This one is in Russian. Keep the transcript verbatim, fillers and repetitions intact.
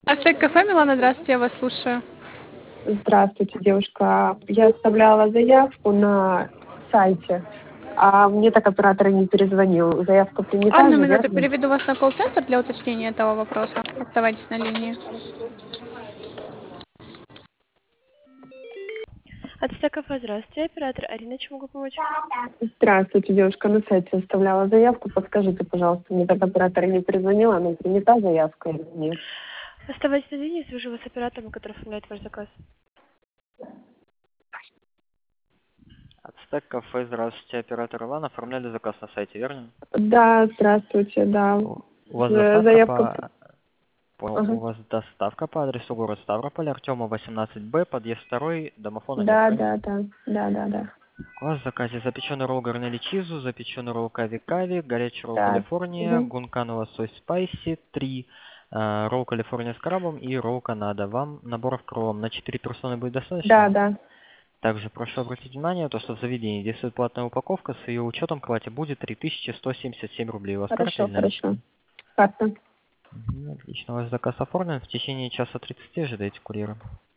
Артек кафе, Милана, здравствуйте, я вас слушаю. Здравствуйте, девушка. Я оставляла заявку на сайте, а мне так оператор и не перезвонил. Заявка принята Одну же, минуту, верно? переведу вас на колл-центр для уточнения этого вопроса. Оставайтесь на линии. Артек кафе, здравствуйте, оператор Арина, чем могу помочь? Здравствуйте, девушка. На сайте оставляла заявку. Подскажите, пожалуйста, мне так оператор и не перезвонил, она принята заявка или нет? Оставайтесь на линии, свяжу вас с оператором, который оформляет ваш заказ. Ацтек кафе, здравствуйте, оператор Иван. Оформляли заказ на сайте, верно? Да, здравствуйте, да. У у вас З- доставка Заявка... по... Понял. Ага. У вас доставка по адресу город Ставрополь, Артема восемнадцать Б, подъезд второй, домофона нет, Да, правильно? да, да, да, да, да. У вас в заказе запеченный ролл гарнели чизу, запеченный ролл кави-кави, горячий ролл Да. Калифорния, Мгм. гункан лосось спайси, три, э, ролл Калифорния с крабом и ролл Канада. Вам наборов кролом на четыре персоны будет достаточно? Да, да. Также прошу обратить внимание, то, что в заведении действует платная упаковка, с ее учетом к плате будет три тысячи сто семьдесят семь рублей. У вас карта Хорошо, или хорошо. наличные? Карта. Мгм, отлично, у вас заказ оформлен. В течение часа тридцати ожидайте курьера.